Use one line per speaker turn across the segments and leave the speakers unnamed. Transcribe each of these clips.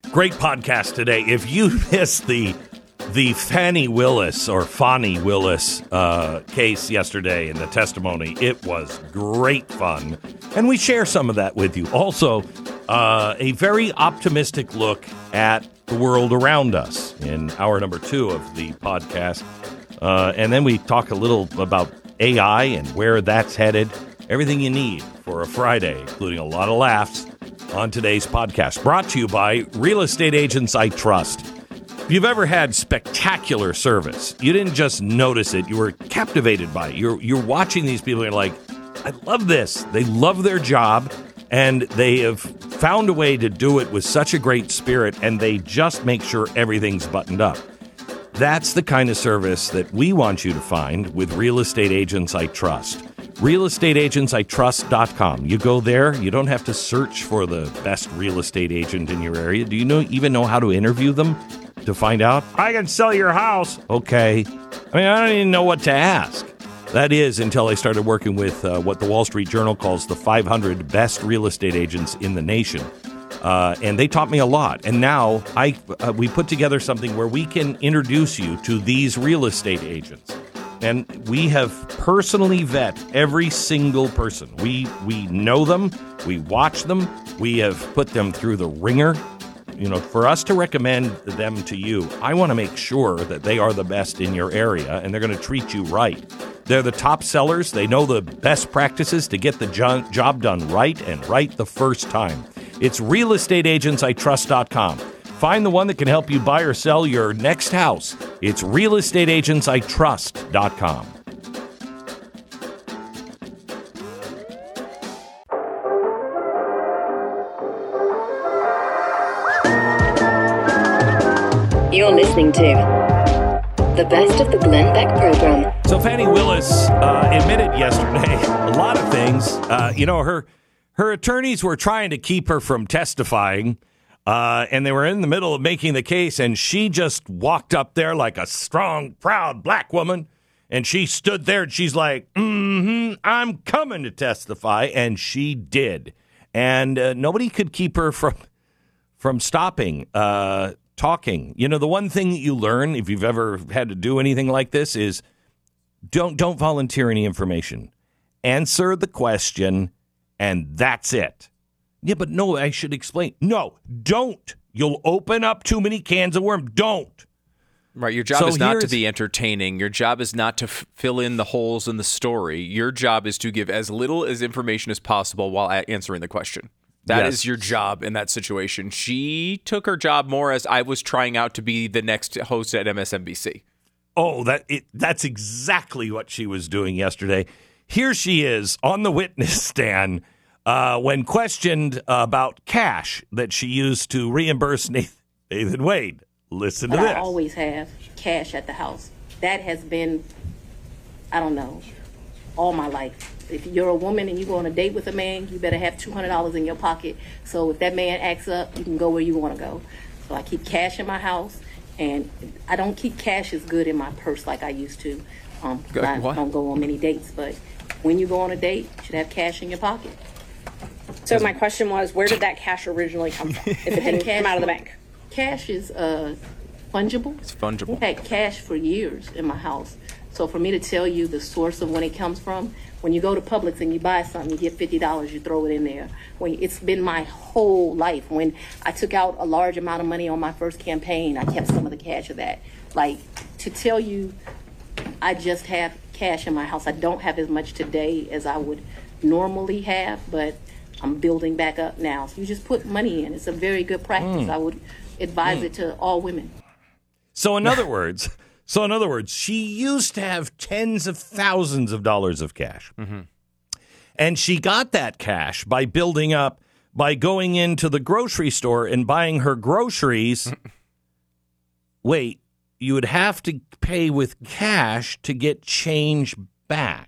Great podcast today. If you missed the Fani Willis case yesterday in the testimony, it was great fun. And we share some of that with you. Also, a very optimistic look at the world around us in hour number 2 of the podcast. And then we talk a little about AI and where that's headed. Everything you need for a Friday, including a lot of laughs on today's podcast. Brought to you by Real Estate Agents I Trust. If you've ever had spectacular service, you didn't just notice it, you were captivated by it. You're watching these people and you're like, I love this. They love their job, and they have found a way to do it with such a great spirit, and they just make sure everything's buttoned up. That's the kind of service that we want you to find with Real Estate Agents I Trust. RealestateAgentsITrust.com. You go there, you don't have to search for the best real estate agent in your area. Do you even know how to interview them to find out? I can sell your house. Okay. I mean, I don't even know what to ask. That is until I started working with what the Wall Street Journal calls the 500 best real estate agents in the nation. And they taught me a lot. And now we put together something where we can introduce you to these real estate agents. And we have personally vet every single person. We know them. We watch them. We have put them through the ringer. You know, for us to recommend them to you, I want to make sure that they are the best in your area and they're going to treat you right. They're the top sellers. They know the best practices to get the job done right and right the first time. It's realestateagentsitrust.com. Find the one that can help you buy or sell your next house. It's realestateagentsitrust.com.
You're listening to the best of the Glenn Beck program.
So Fani Willis admitted yesterday a lot of things. Her attorneys were trying to keep her from testifying. And they were in the middle of making the case, and she just walked up there like a strong, proud black woman, and she stood there, and she's like, I'm coming to testify, and she did. And nobody could keep her from stopping talking. You know, the one thing that you learn, if you've ever had to do anything like this, is don't volunteer any information. Answer the question, and that's it. Yeah, but no, I should explain. No, don't. You'll open up too many cans of worms. Don't.
Right. Your job is not to be entertaining. Your job is not to fill in the holes in the story. Your job is to give as little as information as possible while answering the question. That is your job in that situation. She took her job more as I was trying out to be the next host at MSNBC.
Oh, that's exactly what she was doing yesterday. Here she is on the witness stand. When questioned about cash that she used to reimburse Nathan Wade. Listen to this.
I always have cash at the house. That has been, I don't know, all my life. If you're a woman and you go on a date with a man, you better have $200 in your pocket. So if that man acts up, you can go where you want to go. So I keep cash in my house, and I don't keep cash as good in my purse like I used to. I don't go on many dates, but when you go on a date, you should have cash in your pocket.
So my question was, where did that cash originally come from, if it didn't come out of the bank?
Cash is fungible.
It's fungible.
I've had cash for years in my house. So for me to tell you the source of when it comes from, when you go to Publix and you buy something, you get $50, you throw it in there. It's been my whole life. When I took out a large amount of money on my first campaign, I kept some of the cash of that. Like, to tell you, I just have cash in my house. I don't have as much today as I would normally have, but I'm building back up now. So you just put money in. It's a very good practice. I would advise it to all women.
So in other words, she used to have tens of thousands of dollars of cash. Mm-hmm. And she got that cash by building up, by going into the grocery store and buying her groceries. Wait, you would have to pay with cash to get change back.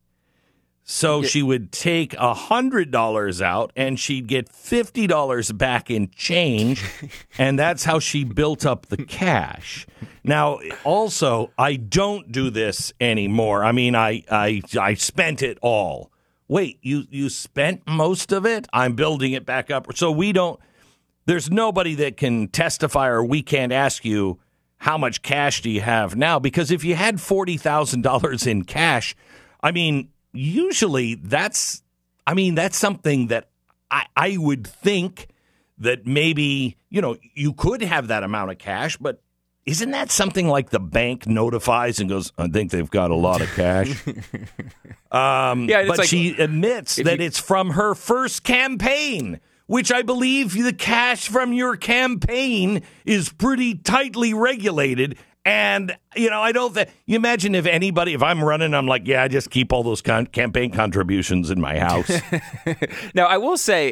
So she would take $100 out and she'd get $50 back in change. And that's how she built up the cash. Now, also, I don't do this anymore. I mean, I spent it all. Wait, you spent most of it? I'm building it back up. So we don't. there's nobody that can testify, or we can't ask you how much cash do you have now, because if you had $40,000 in cash, I mean, usually that's something that I would think that maybe, you could have that amount of cash, but isn't that something like the bank notifies and goes, I think they've got a lot of cash? But she admits that it's from her first campaign, which I believe the cash from your campaign is pretty tightly regulated. And, I don't you imagine if I'm running, I'm like, I just keep all those campaign contributions in my house.
Now, I will say,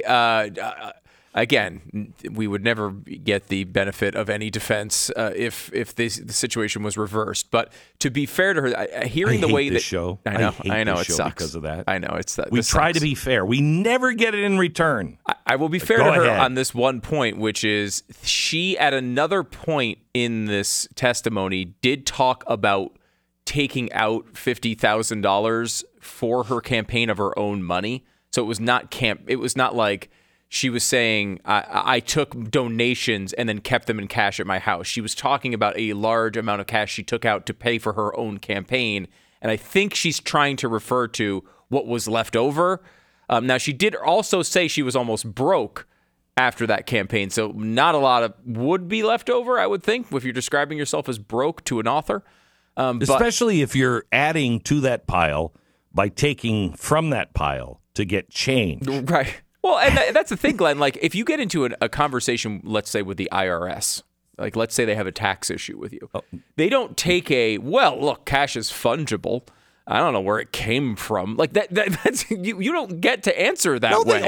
again, we would never get the benefit of any defense if the situation was reversed. But to be fair to her, hearing the way that
show,
I know it sucks
because of that.
I know it's that
we try to be fair. We never get it in return.
I will be fair to her on this one point, which is she at another point in this testimony did talk about taking out $50,000 for her campaign of her own money. So it was not It was not like she was saying, I took donations and then kept them in cash at my house. She was talking about a large amount of cash she took out to pay for her own campaign. And I think she's trying to refer to what was left over. Now, she did also say she was almost broke after that campaign. So not a lot would be left over, I would think, if you're describing yourself as broke to an author.
Especially if you're adding to that pile by taking from that pile to get change.
Right. Well, and that's the thing, Glenn. Like, if you get into a conversation, let's say, with the IRS, like, let's say they have a tax issue with you, they don't take look, cash is fungible. I don't know where it came from. Like that's you don't get to answer that way.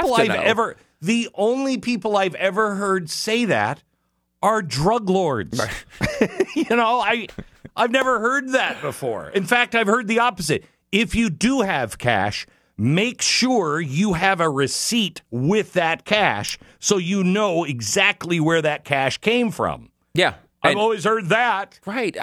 The only people I've ever heard say that are drug lords. Right. I've never heard that before. In fact, I've heard the opposite. If you do have cash, make sure you have a receipt with that cash so you know exactly where that cash came from.
Yeah.
I've always heard that.
Right.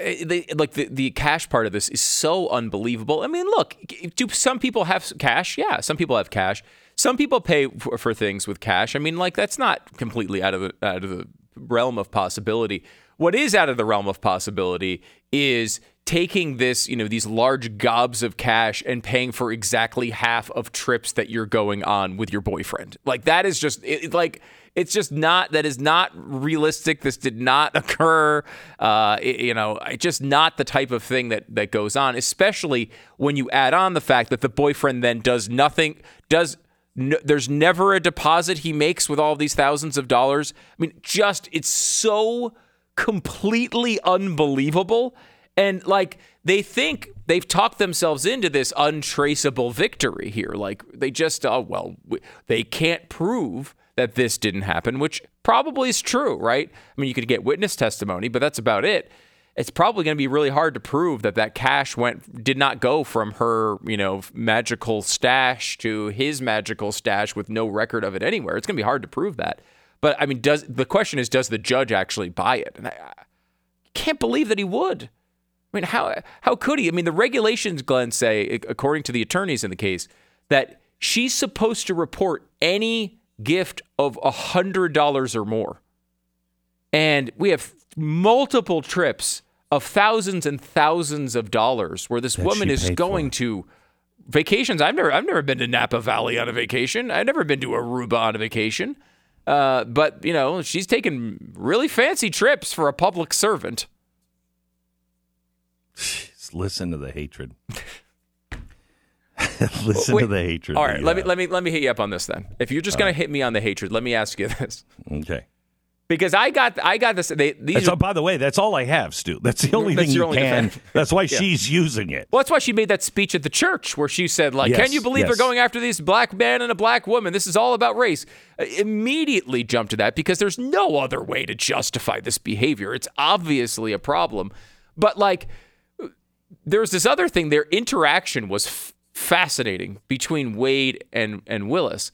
The cash part of this is so unbelievable. I mean, look, do some people have cash? Yeah, some people have cash. Some people pay for things with cash. I mean, like, that's not completely out of the realm of possibility. What is out of the realm of possibility is taking this, these large gobs of cash and paying for exactly half of trips that you're going on with your boyfriend. Like, that is just it's just not, that is not realistic. This did not occur. It's just not the type of thing that goes on, especially when you add on the fact that the boyfriend then does nothing, there's never a deposit he makes with all these thousands of dollars. I mean, it's so completely unbelievable. And like, they think they've talked themselves into this untraceable victory here. Like, they just, they can't prove that this didn't happen, which probably is true, right? I mean, you could get witness testimony, but that's about it. It's probably going to be really hard to prove that cash did not go from her, magical stash to his magical stash with no record of it anywhere. It's going to be hard to prove that. But I mean, the question is, does the judge actually buy it? And I can't believe that he would. I mean, how could he? I mean, the regulations, Glenn, say, according to the attorneys in the case, that she's supposed to report any gift of $100 or more. And we have multiple trips of thousands and thousands of dollars where this woman is going to vacations. I've never been to Napa Valley on a vacation. I've never been to Aruba on a vacation. But, she's taken really fancy trips for a public servant.
Listen to the hatred. To the hatred.
All right, let me hit you up on this then. If you're just going to hit me on the hatred, let me ask you this.
Okay.
Because I got this.
By the way, that's all I have, Stu. That's the only thing you can. That's why she's using it.
Well, that's why she made that speech at the church where she said, can you believe they're going after these black man and a black woman? This is all about race. Immediately jumped to that because there's no other way to justify this behavior. It's obviously a problem. But there's this other thing. Their interaction was fascinating between Wade and Willis.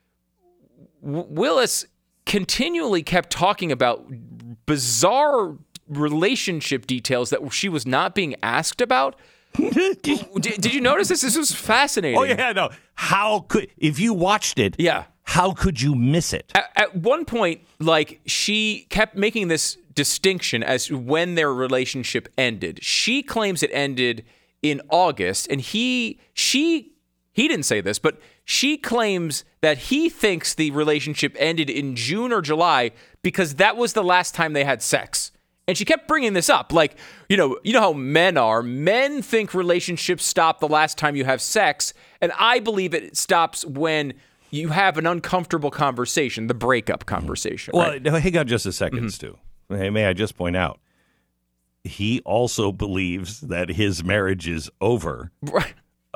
Willis continually kept talking about bizarre relationship details that she was not being asked about. Did you notice this? This was fascinating.
Oh, yeah, no. How could, if you watched it, How could you miss it?
At one point, like, she kept making this distinction as to when their relationship ended. She claims it ended in August, and he didn't say this, but she claims that he thinks the relationship ended in June or July because that was the last time they had sex. And she kept bringing this up. Like, you know how men are. Men think relationships stop the last time you have sex. And I believe it stops when you have an uncomfortable conversation, the breakup conversation.
Well,
right?
hang on just a second, Stu. May I just point out, he also believes that his marriage is over.
Right.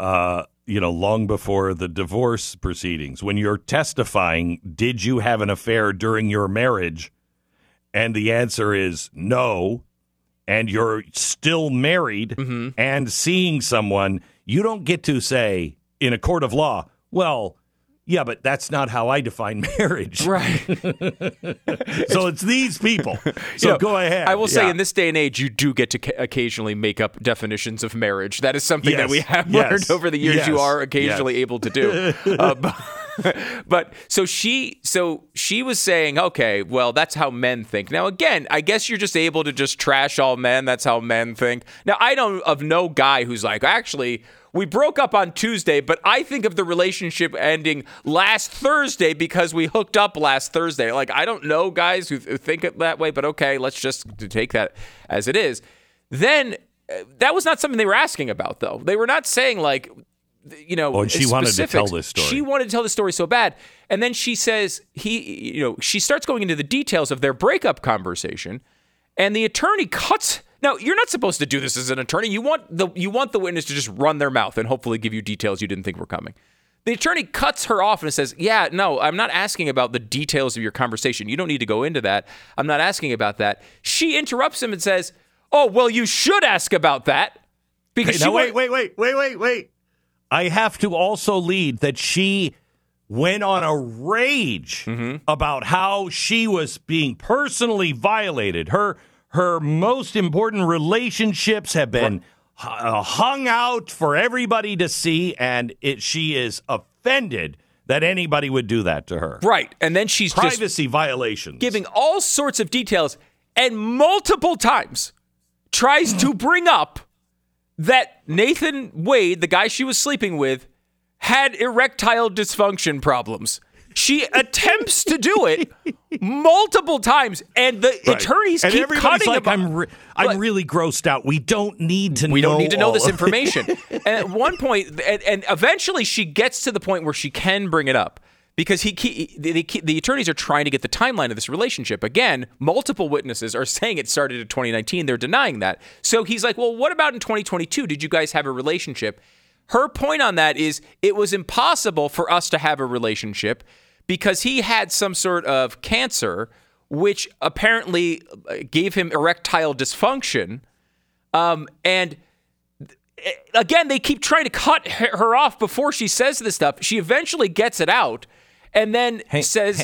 Long before the divorce proceedings. When you're testifying, did you have an affair during your marriage? And the answer is no. And you're still married and seeing someone, you don't get to say in a court of law, well, yeah, but that's not how I define marriage.
Right.
So it's these people. So go ahead.
I will say in this day and age, you do get to occasionally make up definitions of marriage. That is something that we have learned over the years. You are occasionally able to do. But so she was saying, okay, well, that's how men think. Now, again, I guess you're just able to just trash all men. That's how men think. Now, I know of no guy who's like, actually, we broke up on Tuesday, but I think of the relationship ending last Thursday because we hooked up last Thursday. Like, I don't know guys who think it that way, but okay, let's just take that as it is. Then that was not something they were asking about, though. They were not saying, like,
and she wanted to tell this story.
She wanted to tell the story so bad. And then she says she starts going into the details of their breakup conversation, and the attorney cuts. Now, you're not supposed to do this as an attorney. You want the witness to just run their mouth and hopefully give you details you didn't think were coming. The attorney cuts her off and says, yeah, no, I'm not asking about the details of your conversation. You don't need to go into that. I'm not asking about that. She interrupts him and says, oh, well, you should ask about that. Because
wait. I have to also lead that she went on a rage about how she was being personally violated. Her most important relationships have been hung out for everybody to see, and she is offended that anybody would do that to her.
Right, and then she's
privacy violations,
giving all sorts of details, and multiple times tries to bring up that Nathan Wade, the guy she was sleeping with, had erectile dysfunction problems. She attempts to do it multiple times, and the attorneys keep cutting
like, I'm really grossed out. We don't need to know.
We don't need to know this information. And at one point, and eventually she gets to the point where she can bring it up because the attorneys are trying to get the timeline of this relationship. Again, multiple witnesses are saying it started in 2019. They're denying that. So he's like, well, what about in 2022? Did you guys have a relationship? Her point on that is it was impossible for us to have a relationship because he had some sort of cancer, which apparently gave him erectile dysfunction. And again, they keep trying to cut her off before she says this stuff. She eventually gets it out and then says,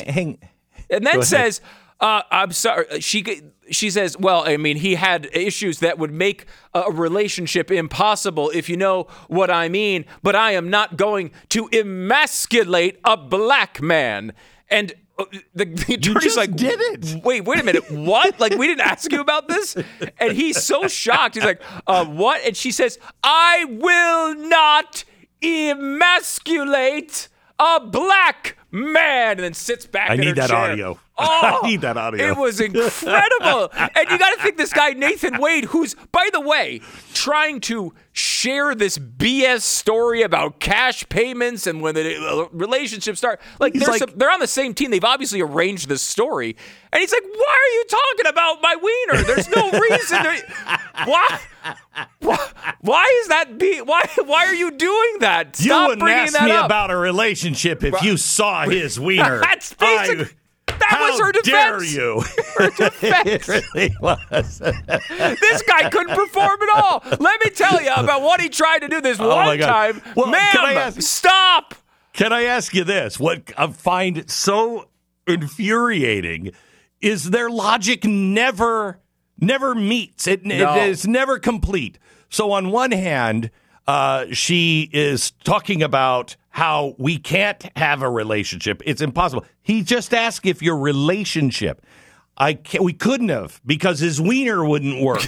I'm sorry. She says, well, I mean, he had issues that would make a relationship impossible, if you know what I mean, but I am not going to emasculate a black man. And the attorney's like,
did it.
Wait a minute. What? Like, we didn't ask you about this? And he's so shocked. He's like, what? And she says, I will not emasculate a black man, and then sits back in her chair.
Audio.
Oh,
I need that audio.
It was incredible. And you got to think this guy, Nathan Wade, who's, by the way, trying to share this BS story about cash payments and when the relationships start. Like, they're on the same team. They've obviously arranged this story. And he's like, why are you talking about my wiener? There's no reason to... Why is that? Why are you doing that? Stop
you wouldn't
bringing
ask
that
me
up.
about a relationship if you saw his wiener.
That's basically... That was her defense.
How dare you?
Her defense.
It really was.
This guy couldn't perform at all. Let me tell you about what he tried to do this one time.
Well,
ma'am, stop.
Can I ask you this? What I find so infuriating is their logic never meets. It is never complete. So on one hand, she is talking about how we can't have a relationship. It's impossible. He just asked if your relationship. We couldn't have because his wiener wouldn't work.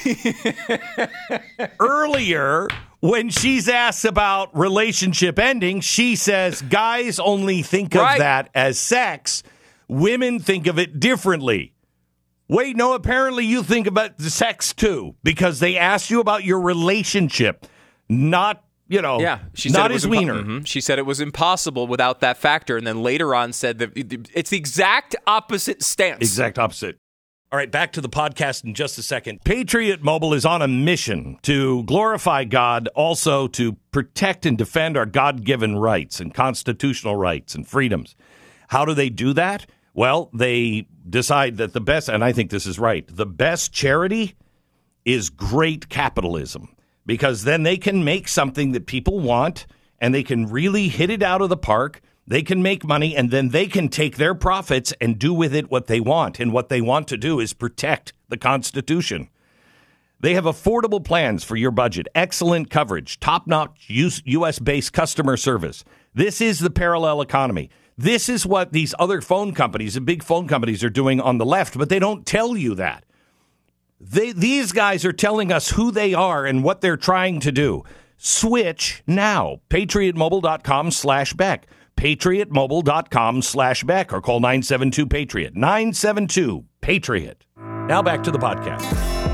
Earlier, when she's asked about relationship ending, she says guys only think of that as sex. Women think of it differently. Wait, no, apparently you think about the sex too because they asked you about your relationship, not she said not his wiener.
Mm-hmm. She said it was impossible without that factor, and then later on said that it's the exact opposite stance.
Exact opposite. All right, back to the podcast in just a second. Patriot Mobile is on a mission to glorify God, also to protect and defend our God-given rights and constitutional rights and freedoms. How do they do that? Well, they decide that the best, and I think this is right, the best charity is great capitalism. Because then they can make something that people want, and they can really hit it out of the park. They can make money, and then they can take their profits and do with it what they want. And what they want to do is protect the Constitution. They have affordable plans for your budget, excellent coverage, top-notch U.S.-based customer service. This is the parallel economy. This is what these other phone companies, the big phone companies, are doing on the left, but they don't tell you that. These guys are telling us who they are and what they're trying to do. Switch now. PatriotMobile.com/Beck. PatriotMobile.com/Beck or call 972-PATRIOT. 972-PATRIOT. Now back to the podcast.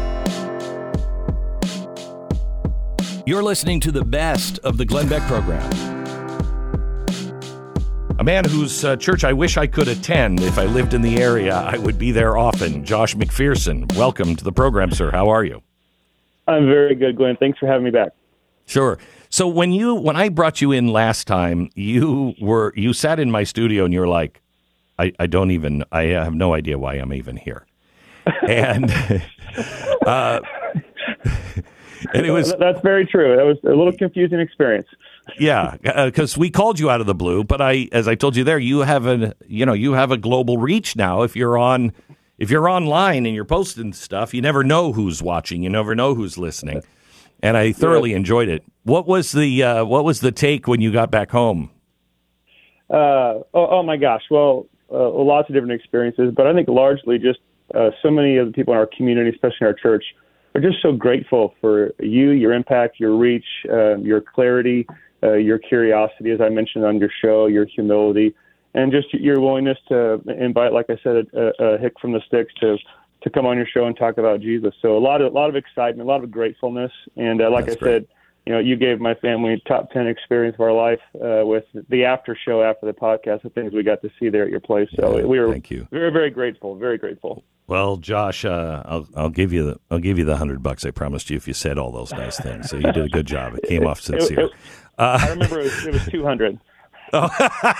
You're listening to the best of the Glenn Beck program. A man whose church I wish I could attend. If I lived in the area, I would be there often. Josh McPherson, welcome to the program, sir. How are you?
I'm very good, Glenn. Thanks for having me back.
Sure. So when I brought you in last time, you sat in my studio and you were like, I have no idea why I'm even here. And and it was
that's very true. That was a little confusing experience.
Yeah, because we called you out of the blue, but as I told you there, you have a global reach now. If you're online and you're posting stuff, you never know who's watching, you never know who's listening, and I thoroughly enjoyed it. What was the take when you got back home?
Oh my gosh! Well, lots of different experiences, but I think largely just so many of the people in our community, especially in our church, are just so grateful for you, your impact, your reach, your clarity. Your curiosity, as I mentioned on your show, your humility, and just your willingness to invite, like I said, a hick from the sticks to come on your show and talk about Jesus. So a lot of excitement, a lot of gratefulness, and like I said, you gave my family top 10 experience of our life with the after show after the podcast, the things we got to see there at your place. So we were
thank you.
Very, very grateful, very grateful.
Well, Josh, I'll give you the $100 I promised you if you said all those nice things. So you did a good job. It came off sincere.
I remember it was 200.
All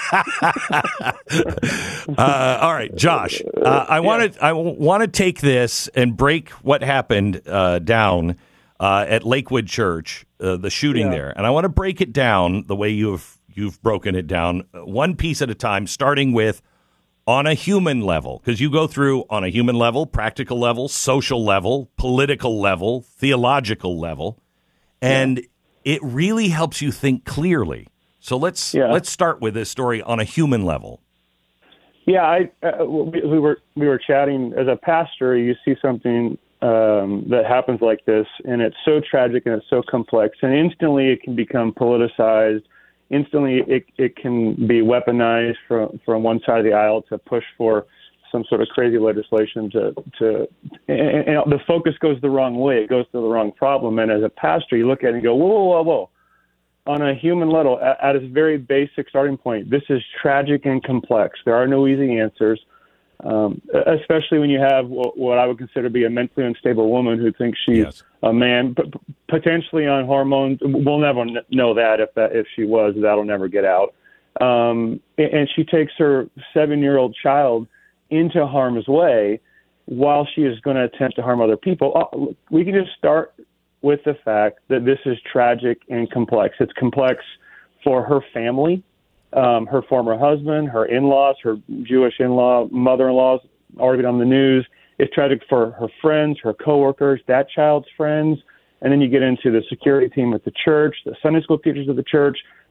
right, Josh. I want to take this and break what happened down at Lakewood Church, the shooting there, and I want to break it down the way you've broken it down, one piece at a time, starting with on a human level, because you go through on a human level, practical level, social level, political level, theological level, and it really helps you think clearly. So let's start with this story on a human level.
Yeah, we were chatting. As a pastor, you see something that happens like this, and it's so tragic and it's so complex, and instantly it can become politicized. Instantly, it can be weaponized from one side of the aisle to push for some sort of crazy legislation and the focus goes the wrong way. It goes to the wrong problem. And as a pastor, you look at it and go, whoa. On a human level, at its very basic starting point, this is tragic and complex. There are no easy answers, especially when you have what I would consider to be a mentally unstable woman who thinks she's a man, potentially on hormones. We'll never know that if she was. That'll never get out. And she takes her 7-year-old child into harm's way while she is going to attempt to harm other people. We can just start with the fact that this is tragic and complex. It's complex for her family, her former husband, her in-laws, her Jewish in-law, mother-in-law's already been on the news. It's tragic for her friends, her coworkers, that child's friends. And then you get into the security team at the church, the Sunday school teachers of the church,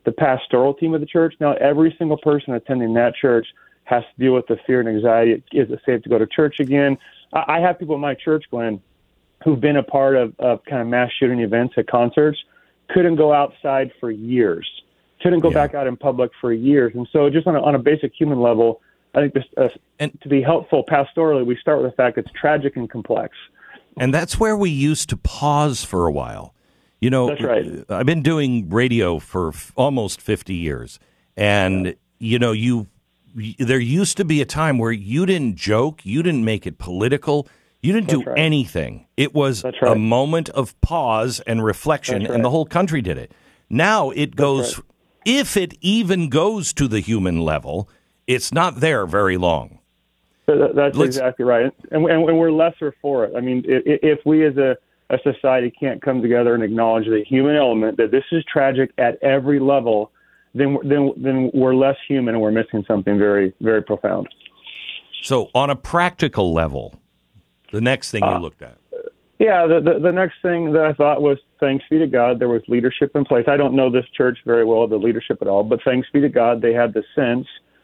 the pastoral team of the church. Now, every single person attending that church has to deal with the fear and anxiety. Is it safe to go to church again? I have people in my church, Glenn, who've been a part of kind of mass shooting events at concerts, couldn't go outside for years, couldn't go back out in public for years. And so just on a basic human level, I think this, and to be helpful pastorally, we start with the fact it's tragic and complex.
And that's where we used to pause for a while. You know,
that's right.
I've been doing radio for almost 50 years. And, you know, there used to be a time where you didn't joke, you didn't make it political, you didn't do anything. It was a moment of pause and reflection, and the whole country did it. Now it goes, if it even goes to the human level, it's not there very long.
That's exactly right. And we're lesser for it. I mean, if we as a society can't come together and acknowledge the human element, that this is tragic at every level, then we're less human and we're missing something very, very profound.
So on a practical level, the next thing you looked at.
Yeah, the next thing that I thought was, thanks be to God, there was leadership in place. I don't know this church very well, the leadership at all, but thanks be to God, they had the sense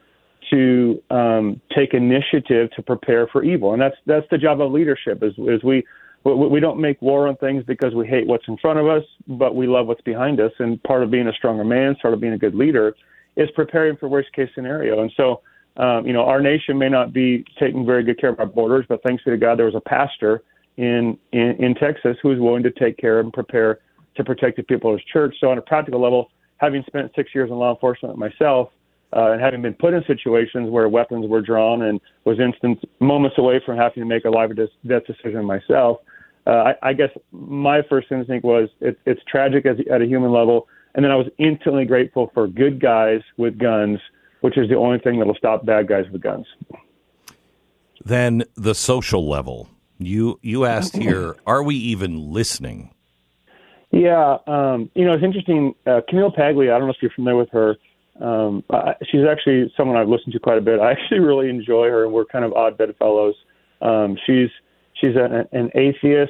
to take initiative to prepare for evil. And that's the job of leadership, is we don't make war on things because we hate what's in front of us, but we love what's behind us. And part of being a stronger man, part of being a good leader, is preparing for worst case scenario. And so, our nation may not be taking very good care of our borders, but thanks be to God, there was a pastor in Texas who was willing to take care and prepare to protect the people of his church. So on a practical level, having spent 6 years in law enforcement myself, and having been put in situations where weapons were drawn and was moments away from having to make a life or death decision myself, I guess my first instinct was it's tragic at a human level. And then I was instantly grateful for good guys with guns, which is the only thing that will stop bad guys with guns.
Then the social level. You asked here, are we even listening?
Yeah. It's interesting. Camille Paglia, I don't know if you're familiar with her. She's actually someone I've listened to quite a bit. I actually really enjoy her, and we're kind of odd bedfellows. She's an atheist,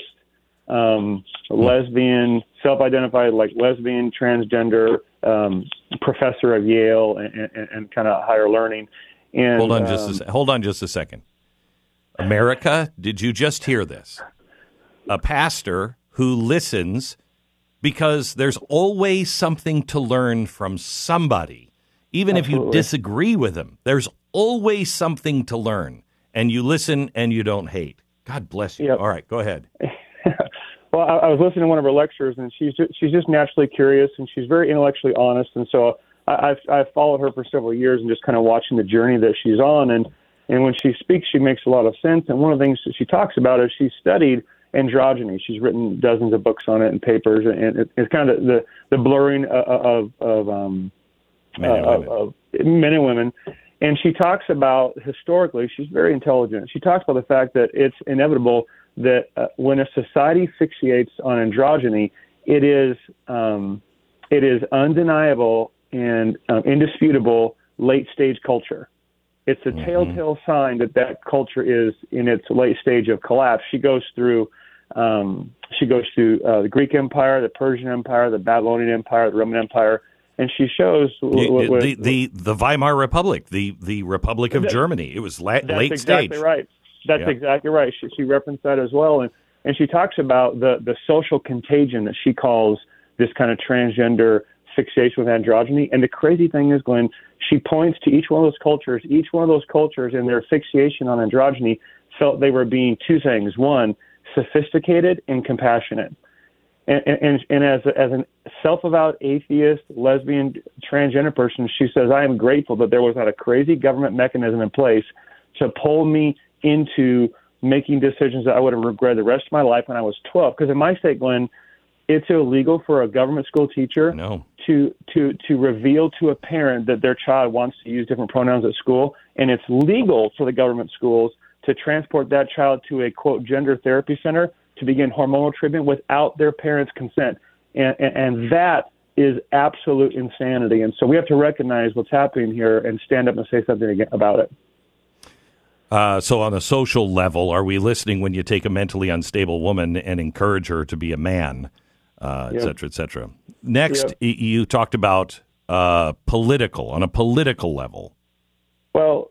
lesbian, self-identified like lesbian, transgender, professor of Yale and kind of higher learning. And
hold on just a second. America, did you just hear this? A pastor who listens because there's always something to learn from somebody. Even Absolutely. If you disagree with them, there's always something to learn. And you listen and you don't hate. God bless you. Yep. All right, go ahead.
Well, I was listening to one of her lectures, and she's just naturally curious, and she's very intellectually honest. And so I've followed her for several years and just kind of watching the journey that she's on. And when she speaks, she makes a lot of sense. And one of the things that she talks about is she studied androgyny. She's written dozens of books on it and papers, and it's kind of the blurring of men and women. And she talks about, historically, she's very intelligent. She talks about the fact that it's inevitable that when a society fixates on androgyny, it is undeniable and indisputable late-stage culture. It's a telltale sign that culture is in its late stage of collapse. She goes through the Greek Empire, the Persian Empire, the Babylonian Empire, the Roman Empire, and she shows
the Weimar Republic, the Republic of Germany. It was late
exactly
stage.
Right. That's exactly right. She referenced that as well, and she talks about the social contagion that she calls this kind of transgender fixation with androgyny. And the crazy thing is, Glenn, she points to each one of those cultures. Each one of those cultures in their fixation on androgyny felt they were being two things: one, sophisticated and compassionate. And as a self-avowed atheist, lesbian, transgender person, she says, I am grateful that there was not a crazy government mechanism in place to pull me into making decisions that I would have regretted the rest of my life when I was 12. Because in my state, Glenn, it's illegal for a government school teacher to reveal to a parent that their child wants to use different pronouns at school. And it's legal for the government schools to transport that child to a, quote, gender therapy center to begin hormonal treatment without their parents' consent. And that is absolute insanity. And so we have to recognize what's happening here and stand up and say something about it.
So on a social level, are we listening when you take a mentally unstable woman and encourage her to be a man, et cetera, et cetera? Next, you talked about on a political level?
Well,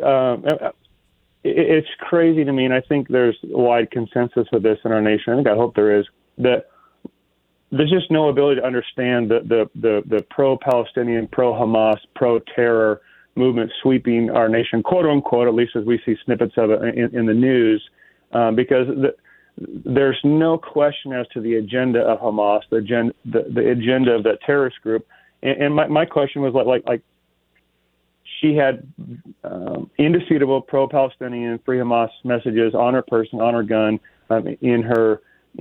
it's crazy to me, and I think there's wide consensus of this in our nation. I hope there is, that there's just no ability to understand the pro-Palestinian, pro-Hamas, pro-terror movement sweeping our nation, quote unquote, at least as we see snippets of it in the news, because there's no question as to the agenda of Hamas, the agenda of that terrorist group. And my question was like she had indisputable pro-Palestinian, free Hamas messages on her person, on her gun, in her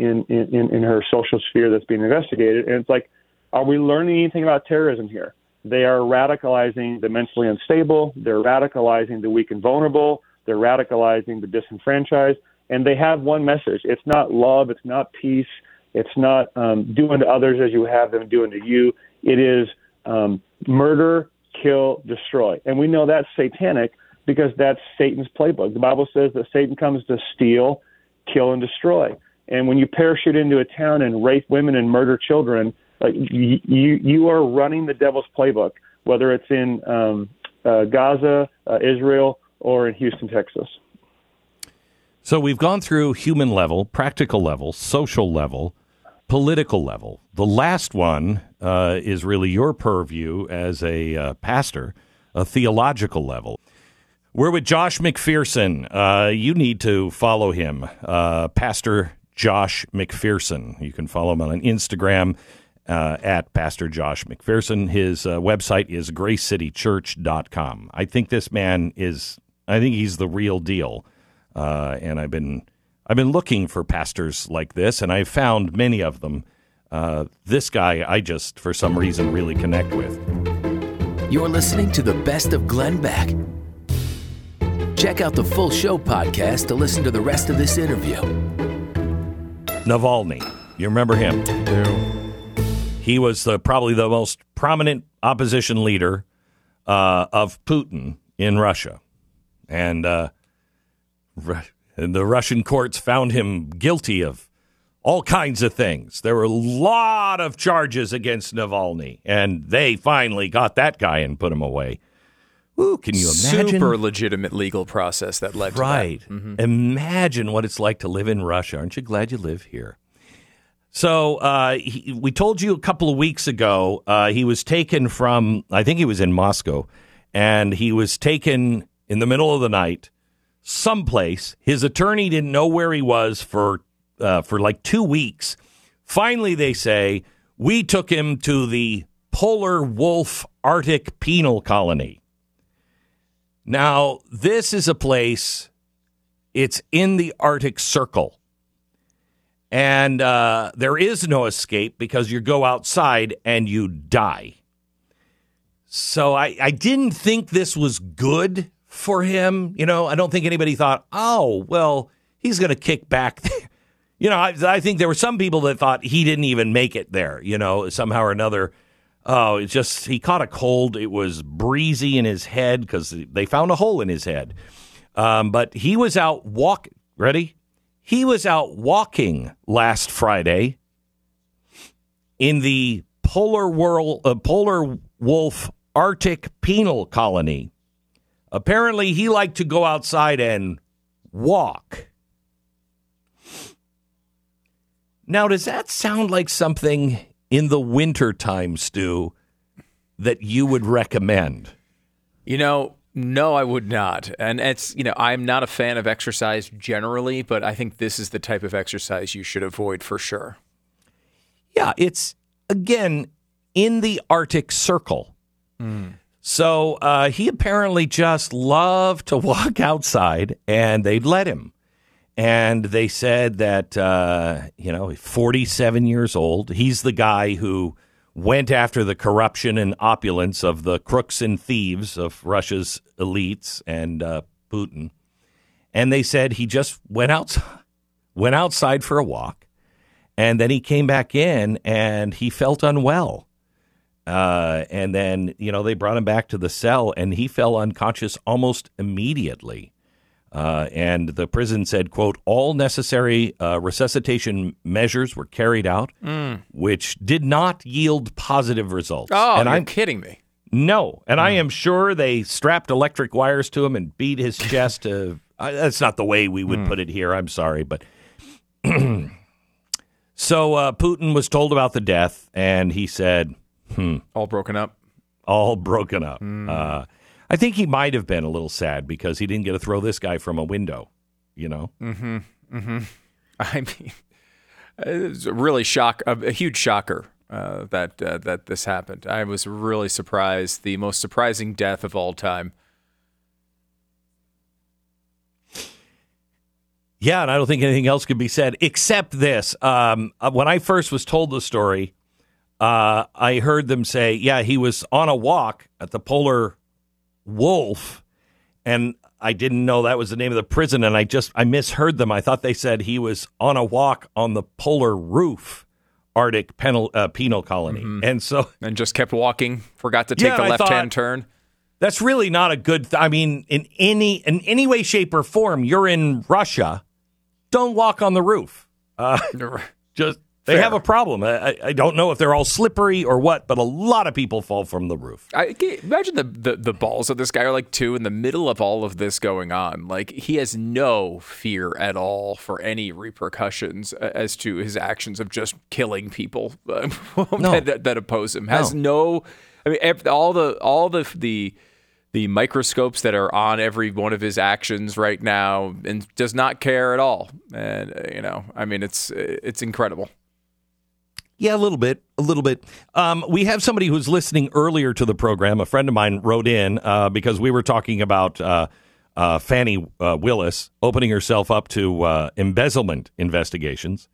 social sphere that's being investigated. And it's like, are we learning anything about terrorism here? They are radicalizing the mentally unstable. They're radicalizing the weak and vulnerable. They're radicalizing the disenfranchised. And they have one message. It's not love. It's not peace. It's not doing to others as you have them doing to you. It is murder, kill, destroy. And we know that's satanic because that's Satan's playbook. The Bible says that Satan comes to steal, kill, and destroy. And when you parachute into a town and rape women and murder children, you are running the devil's playbook, whether it's in Gaza, Israel, or in Houston, Texas.
So we've gone through human level, practical level, social level, political level. The last one is really your purview as a pastor, a theological level. We're with Josh McPherson. You need to follow him, Pastor Josh McPherson. You can follow him on Instagram at Pastor Josh McPherson. His website is gracecitychurch.com. I think this man he's the real deal. And I've been looking for pastors like this, and I've found many of them. This guy, I just, for some reason, really connect with.
You're listening to the best of Glenn Beck. Check out the full show podcast to listen to the rest of this interview.
Navalny, you remember him?
I do.
He was probably the most prominent opposition leader of Putin in Russia, and the Russian courts found him guilty of all kinds of things. There were a lot of charges against Navalny, and they finally got that guy and put him away. Ooh, can you imagine?
Super legitimate legal process that led to that.
Right. Mm-hmm. Imagine what it's like to live in Russia. Aren't you glad you live here? So we told you a couple of weeks ago he was taken from, I think he was in Moscow, and he was taken in the middle of the night someplace. His attorney didn't know where he was for like 2 weeks. Finally, they say, we took him to the Polar Wolf Arctic Penal Colony. Now, this is a place, it's in the Arctic Circle. And there is no escape because you go outside and you die. So I didn't think this was good for him. You know, I don't think anybody thought, oh, well, he's going to kick back. You know, I think there were some people that thought he didn't even make it there, you know, somehow or another. Oh, it's just he caught a cold. It was breezy in his head because they found a hole in his head. But he was out Ready? He was out walking last Friday in the Polar Wolf Arctic Penal Colony. Apparently, he liked to go outside and walk. Now, does that sound like something in the wintertime, Stu, that you would recommend?
You know, no, I would not. And it's, you know, I'm not a fan of exercise generally, but I think this is the type of exercise you should avoid for sure.
Yeah, it's, again, in the Arctic Circle. So he apparently just loved to walk outside, and they'd let him. And they said that, 47 years old. He's the guy who went after the corruption and opulence of the crooks and thieves of Russia's elites and Putin. And they said he just went outside for a walk, and then he came back in, and he felt unwell. And then, they brought him back to the cell, and he fell unconscious almost immediately. And the prison said, quote, all necessary resuscitation measures were carried out, which did not yield positive results.
Oh,
and
you're
I'm
kidding me.
No. And I am sure they strapped electric wires to him and beat his chest. That's not the way we would put it here. I'm sorry. But so Putin was told about the death, and he said,
all broken up.
All broken up. I think he might have been a little sad because he didn't get to throw this guy from a window, you know?
Mm-hmm. Mm-hmm. I mean, it was a huge shocker that this happened. I was really surprised. The most surprising death of all time.
Yeah, and I don't think anything else could be said except this. When I first was told the story, I heard them say, yeah, he was on a walk at the Polar Wolf, and I didn't know that was the name of the prison, and I misheard them. I thought they said he was on a walk on the Polar Roof Arctic penal colony, and
just kept walking, forgot to take the left-hand turn.
That's really not a good. I mean, in any way, shape, or form, you're in Russia. Don't walk on the roof. They have a problem. I don't know if they're all slippery or what, but a lot of people fall from the roof.
Imagine the balls of this guy are like too in the middle of all of this going on. Like, he has no fear at all for any repercussions as to his actions of just killing people that oppose him. Has no. I mean, all the microscopes that are on every one of his actions right now, and does not care at all. And I mean, it's incredible.
Yeah, a little bit. We have somebody who's listening earlier to the program. A friend of mine wrote in because we were talking about Fannie Willis opening herself up to embezzlement investigations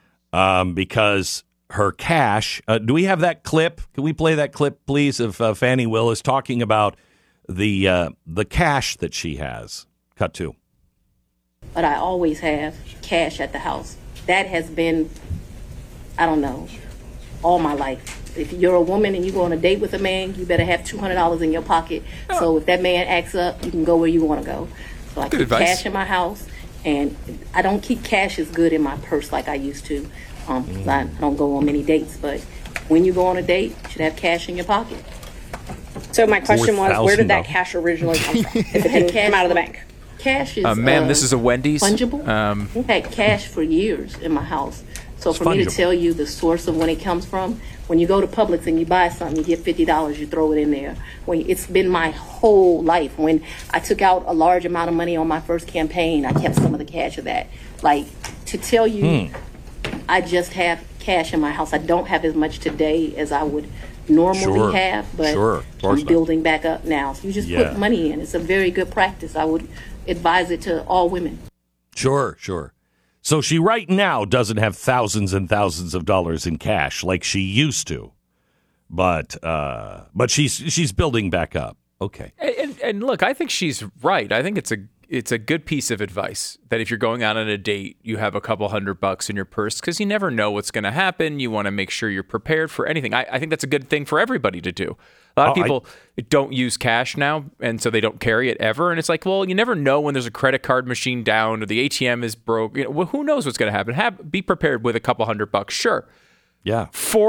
because her cash. Do we have that clip? Can we play that clip, please, of Fannie Willis talking about the cash that she has? Cut to.
But I always have cash at the house. That has been, I don't know, all my life. If you're a woman and you go on a date with a man, you better have $200 in your pocket. Oh. So if that man acts up, you can go where you want to go. So I keep cash in my house, and I don't keep cash as good in my purse like I used to. I don't go on many dates, but when you go on a date, you should have cash in your pocket.
So my question was, where did that cash originally come from? If it didn't come out of the bank?
Cash is
ma'am, this is a Wendy's.
Fungible. I've had cash for years in my house. So for me to tell you the source of when it comes from, when you go to Publix and you buy something, you get $50, you throw it in there. It's been my whole life. When I took out a large amount of money on my first campaign, I kept some of the cash of that. Like, to tell you, I just have cash in my house. I don't have as much today as I would normally have, but I'm building back up now. So you just put money in. It's a very good practice. I would advise it to all women.
Sure. So she right now doesn't have thousands and thousands of dollars in cash like she used to, but she's building back up. Okay.
And look, I think she's right. I think it's a good piece of advice that if you're going out on a date, you have a couple $100 in your purse because you never know what's going to happen. You want to make sure you're prepared for anything. I think that's a good thing for everybody to do. A lot of people don't use cash now, and so they don't carry it ever. And it's like, well, you never know when there's a credit card machine down or the ATM is broke. Who knows what's going to happen? Be prepared with a couple $100. Sure.
Yeah.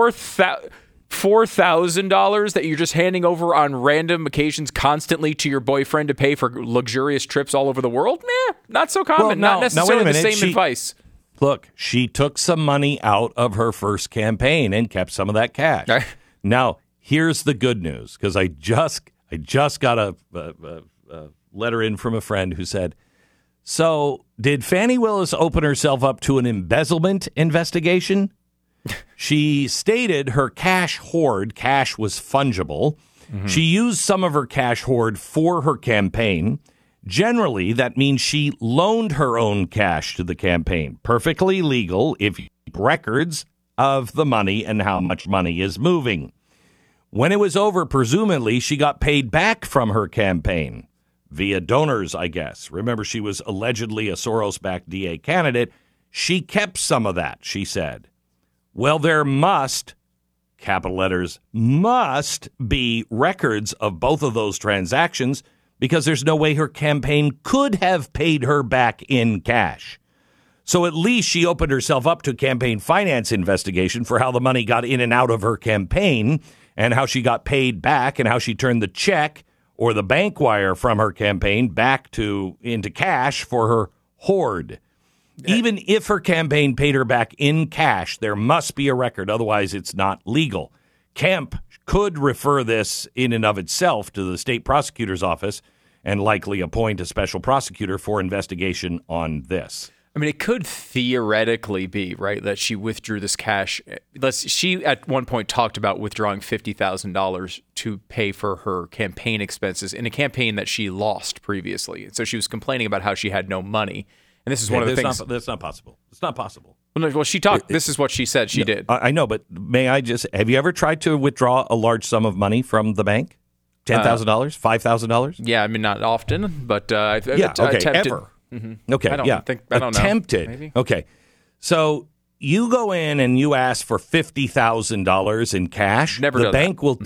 $4,000 that you're just handing over on random occasions constantly to your boyfriend to pay for luxurious trips all over the world? Not so common. Not necessarily the same advice.
Look, she took some money out of her first campaign and kept some of that cash. Right. Now, here's the good news, because I just got a letter in from a friend who said, so did Fannie Willis open herself up to an embezzlement investigation? She stated her cash was fungible. Mm-hmm. She used some of her cash hoard for her campaign. Generally, that means she loaned her own cash to the campaign. Perfectly legal if you keep records of the money and how much money is moving. When it was over, presumably, she got paid back from her campaign via donors, I guess. Remember, she was allegedly a Soros-backed DA candidate. She kept some of that, she said. Well, there must, capital letters, must be records of both of those transactions because there's no way her campaign could have paid her back in cash. So at least she opened herself up to a campaign finance investigation for how the money got in and out of her campaign and how she got paid back and how she turned the check or the bank wire from her campaign back into cash for her hoard. Even if her campaign paid her back in cash, there must be a record. Otherwise, it's not legal. Kemp could refer this in and of itself to the state prosecutor's office and likely appoint a special prosecutor for investigation on this.
I mean, it could theoretically be, right, that she withdrew this cash. She at one point talked about withdrawing $50,000 to pay for her campaign expenses in a campaign that she lost previously. So she was complaining about how she had no money. And this is one of the things.
That's not possible. It's not possible.
Well, she talked. This is what she said she did.
I know, but may I just, have you ever tried to withdraw a large sum of money from the bank? $10,000? $5,000?
Yeah, I mean, not often, but I've
attempted.
Ever.
Mm-hmm. Okay,
I don't
attempted.
Know. Maybe.
Okay. So you go in and you ask for $50,000 in cash.
Never
the bank will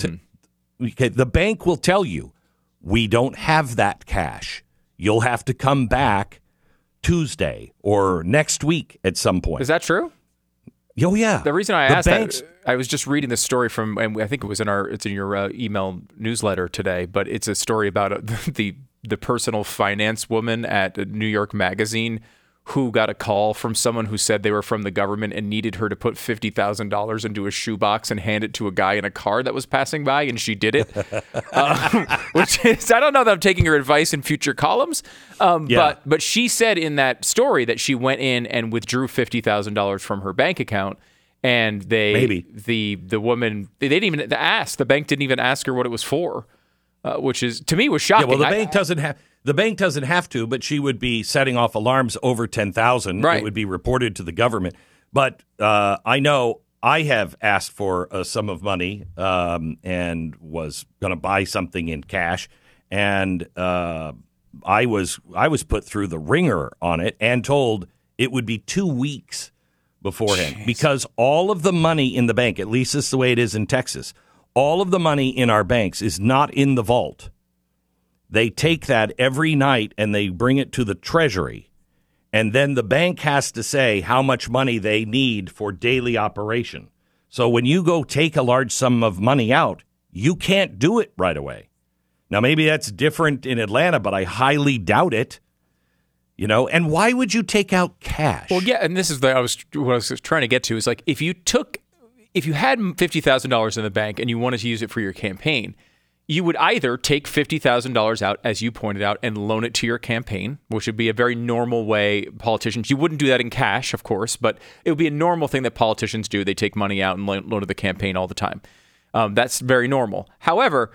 the bank will tell you, we don't have that cash. You'll have to come back Tuesday or next week at some point.
Is that true?
Oh yeah.
The reason I asked that, I was just reading this story from, and I think it was it's in your email newsletter today, but it's a story about the personal finance woman at New York Magazine who got a call from someone who said they were from the government and needed her to put $50,000 into a shoebox and hand it to a guy in a car that was passing by, and she did it. Which is, I don't know that I'm taking her advice in future columns, but she said in that story that she went in and withdrew $50,000 from her bank account. And the woman, they didn't even ask. The bank didn't even ask her what it was for. Which is, to me, was shocking.
Yeah, well, the bank doesn't have to, but she would be setting off alarms over $10,000.
Right.
It would be reported to the government. But I know I have asked for a sum of money and was going to buy something in cash, and I was put through the ringer on it and told it would be 2 weeks beforehand. Jeez. Because all of the money in the bank, at least this is the way it is in Texas, all of the money in our banks is not in the vault. They take that every night and they bring it to the Treasury. And then the bank has to say how much money they need for daily operation. So when you go take a large sum of money out, you can't do it right away. Now, maybe that's different in Atlanta, but I highly doubt it. You know, and why would you take out cash?
Well, yeah, and this is what I was trying to get to is like if you had $50,000 in the bank and you wanted to use it for your campaign, you would either take $50,000 out, as you pointed out, and loan it to your campaign, which would be a very normal way politicians. You wouldn't do that in cash, of course, but it would be a normal thing that politicians do. They take money out and loan to the campaign all the time. That's very normal. However,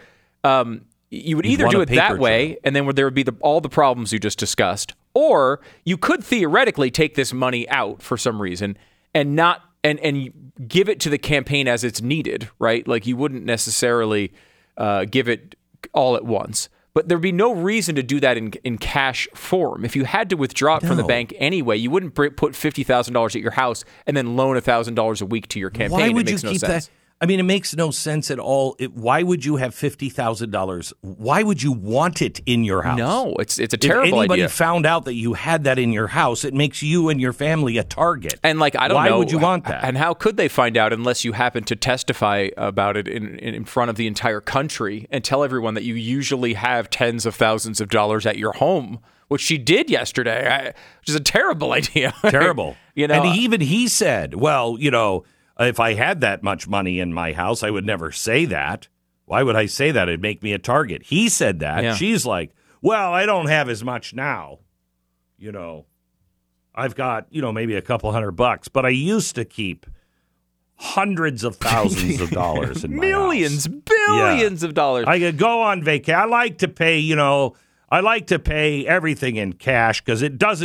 you would either do it that way, and then there would be all the problems you just discussed, or you could theoretically take this money out for some reason and not and give it to the campaign as it's needed, right? Like you wouldn't necessarily give it all at once. But there'd be no reason to do that in cash form. If you had to withdraw it from the bank anyway, you wouldn't put $50,000 at your house and then loan $1,000 a week to your campaign.
Why would
it makes
you
no
keep
sense.
that? I mean, it makes no sense at all. Why would you have $50,000? Why would you want it in your house?
No, it's a terrible idea.
If anybody found out that you had that in your house, it makes you and your family a target.
And like, I don't know.
Why would you want that?
And how could they find out unless you happen to testify about it in front of the entire country and tell everyone that you usually have tens of thousands of dollars at your home, which she did yesterday, which is a terrible idea.
Terrible.
You know,
and he said, well, you know, if I had that much money in my house, I would never say that. Why would I say that? It'd make me a target. He said that. Yeah. She's like, well, I don't have as much now. You know, I've got, you know, maybe a couple $100, but I used to keep hundreds of thousands of dollars in my
millions,
house.
billions of dollars.
I could go on vacation. I like to pay, you know, everything in cash because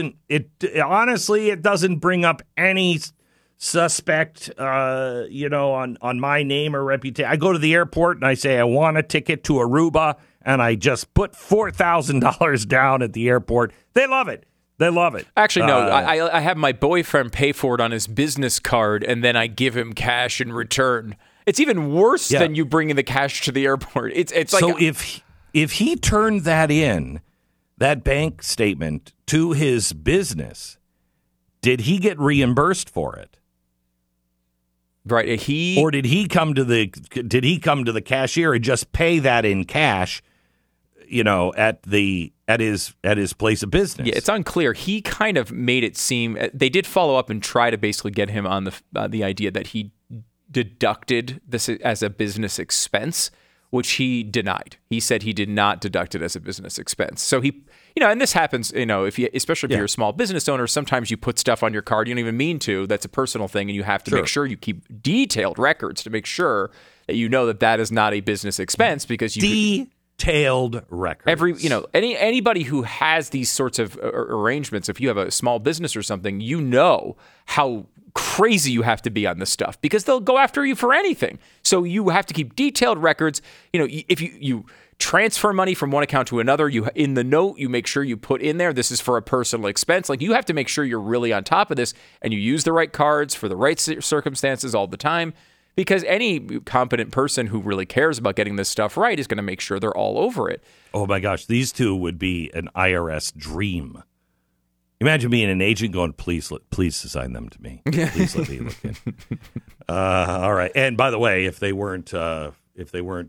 honestly, it doesn't bring up any suspect, you know, on my name or reputation. I go to the airport and I say I want a ticket to Aruba, and I just put $4,000 down at the airport. They love it. They love it.
Actually, no. I have my boyfriend pay for it on his business card, and then I give him cash in return. It's even worse than you bringing the cash to the airport. It's like
so if he turned that bank statement to his business, did he get reimbursed for it?
Right.
Or did he come to the cashier and just pay that in cash, at his place of business?
Yeah, it's unclear. He kind of made it seem they did follow up and try to basically get him on the idea that he deducted this as a business expense, which he denied. He said he did not deduct it as a business expense. So he, and this happens, especially if you're a small business owner, sometimes you put stuff on your card you don't even mean to. That's a personal thing, and you have to make sure you keep detailed records to make sure that that is not a business expense because you
detailed records.
Anybody who has these sorts of arrangements, if you have a small business or something, how crazy you have to be on this stuff because they'll go after you for anything. So you have to keep detailed records. If you transfer money from one account to another, in the note, you make sure you put in there, this is for a personal expense. Like you have to make sure you're really on top of this and you use the right cards for the right circumstances all the time. Because any competent person who really cares about getting this stuff right is going to make sure they're all over it.
Oh, my gosh. These two would be an IRS dream. Imagine being an agent going, please assign them to me. Please let me look in. All right. And by the way, if they weren't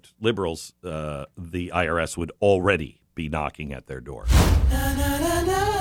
liberals, the IRS would already be knocking at their door.